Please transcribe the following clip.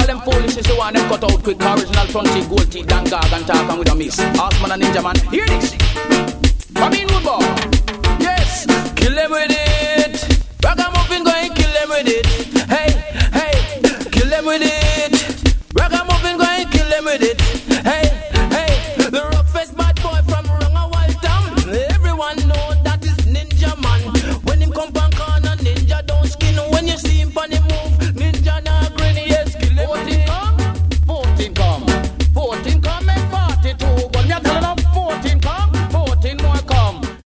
them foolishness, you want them cut out quick. Original front teeth, gold teeth, and gag and talk and with a miss. Askman and Ninja Man, hear this. From in road